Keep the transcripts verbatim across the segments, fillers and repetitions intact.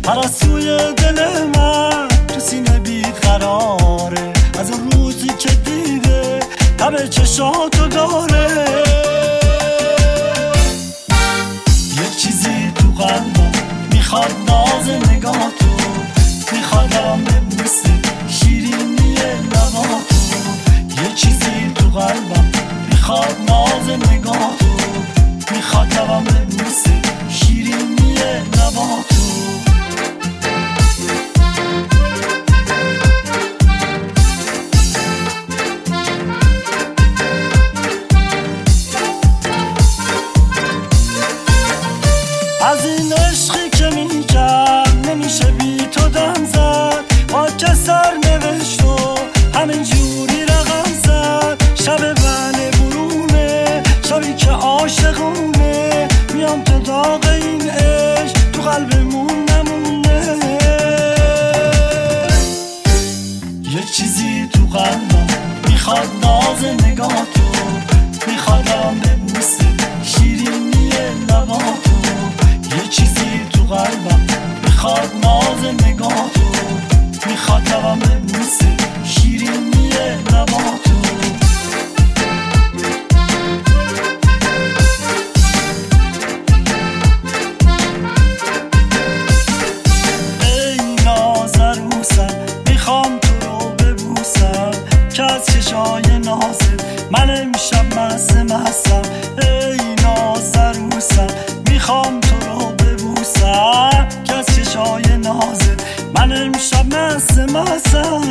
پرستوی دل من تو سینه بیقراره، از اون روزی که دیده تب چشاتو داره. یه چیزی تو قلبم میخواد ناز نگاهتو، میخوادم ببوسه شیرینی لباتو. یه چیزی تو قلبم میخواد ناز نگاهتو، میخوادم ببوسه شیرینی لباتو. از این عشقی که میگم نمیشه بی تو دم زد، با که سر نوشت و همین جوری رقم زد. شب بله برونه، شبی که عاشقونه، میام تو داغ این عشق تو قلبمون نمونه. یه چیزی تو قلبم میخواد ناز نگاهتو، میخوادم ببوسه شیرینی لباتو. یه چیزی تو قلبم میخواد ناز نگاهتو، میخوادم ببوسه شیرینی لباتو. ای نازروسم میخوام تو رو ببوسم، که از چشای نازت من امشب مست مستم. ای نازروسم میخوام تو رو ببوسم، که از چشای نازت من امشب مست مستم.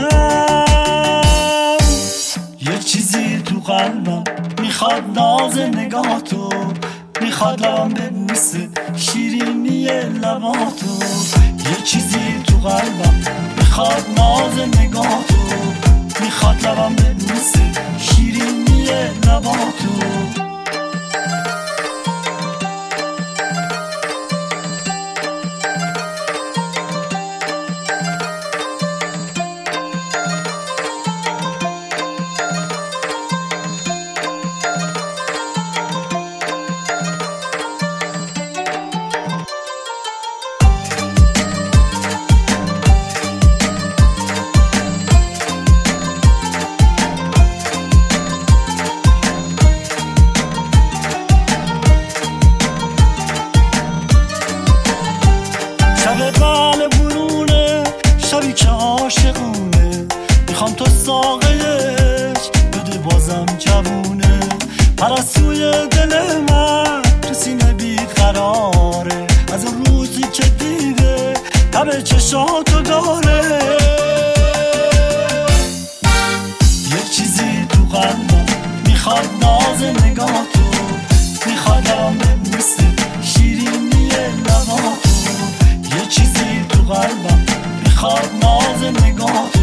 یه چیزی تو قلبم میخواد ناز نگاهتو، میخوادم ببوسه شیرینی لباتو. یه چیزی تو قلبم میخواد ناز نگاهتو، میخوادم ببوسه شیرینی لباتو. بله برونه، شبی که عاشقونه، میخوام تو ساقهش بده بازم جوونه. پرستوی دل من تو سینه بیقراره، از اون روزی که دیده تب چشاتو داره. یه چیزی تو قلبم میخواد ناز نگاهتو، میخوادم ببوسه شیرینی لباتو. یه چیزی تو قلبم میخواد ناز نگاهتو،